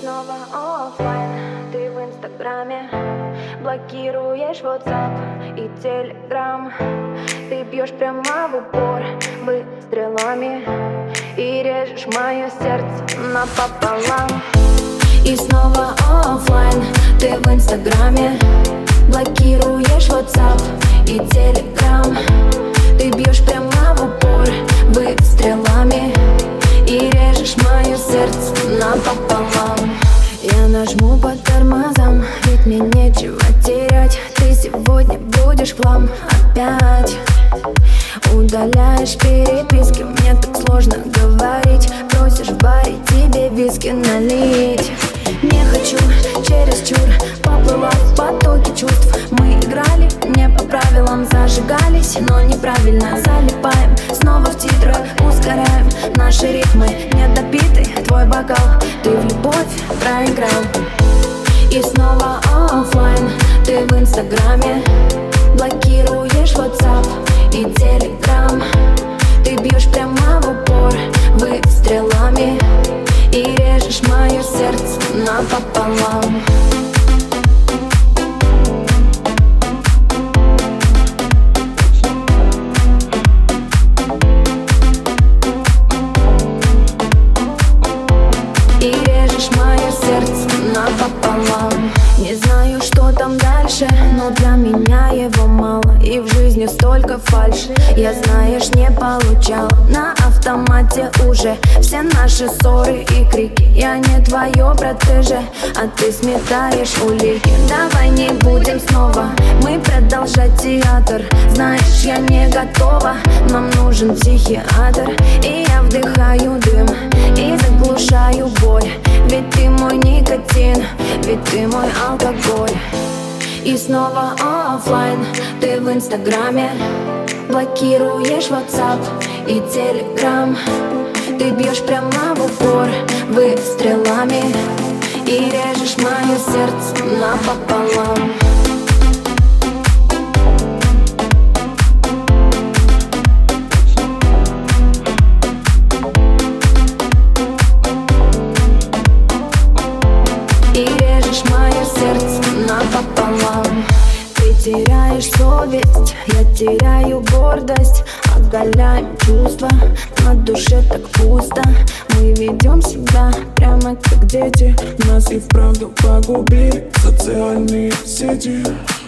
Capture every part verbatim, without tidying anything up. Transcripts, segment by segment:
снова оффлайн, ты в инстаграме, блокируешь WhatsApp и Telegram. Ты бьешь прямо в упор выстрелами и режешь мое сердце напополам. И снова оффлайн, ты в инстаграме, блокируешь WhatsApp и Telegram. Ты бьешь прямо в упор выстрелами и режешь мое сердце напополам. Я нажму по тормозам, ведь мне нечего терять. Ты сегодня будешь в хлам опять. Удаляешь переписки, мне так сложно говорить. Просишь в баре тебе виски налить. Не хочу, чересчур поплыла в потоке чувств. Мы играли не по правилам, зажигались, но неправильно залипаем. Снова в титрах ускоряем наши ритмы. Недопитый твой бокал, ты в любовь проиграл. И снова оффлайн, ты в инстаграме, блокируешь WhatsApp и Telegram. Ты бьешь прямо в упор выстрелами и режешь мое сердце напополам. И режешь мое сердце напополам. Не знаю, что там дальше, но для меня его мало. И в жизни столько фальши, я, знаешь, не получал. На автомате уже все наши ссоры и крики. Я не твое протеже, а ты сметаешь улики. Давай не будем снова мы продолжать театр. Знаешь, я не готова, нам нужен психиатр. И я вдыхаю дым и заглушаю боль. Ведь ты мой никотин, ведь ты мой алкоголь. И снова оффлайн, ты в инстаграме, блокируешь WhatsApp и Telegram. Ты бьешь прямо в упор выстрелами и режешь мое сердце напополам. И режешь мое сердце напополам. Ты теряешь совесть, я теряю гордость. Оголяем чувства, на душе так пусто. Мы ведем себя прямо как дети. Нас и вправду погубили социальные сети.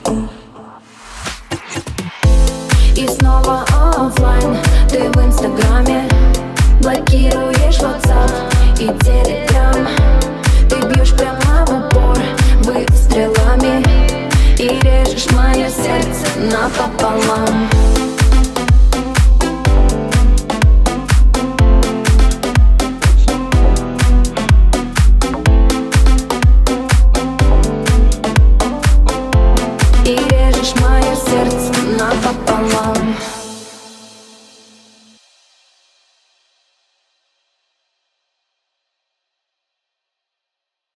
И снова оффлайн, ты в инстаграме, блокируешь WhatsApp и Telegram. Ты бьешь прямо в упор выстрелами и режешь мое сердце напополам. И режешь мое сердце напополам.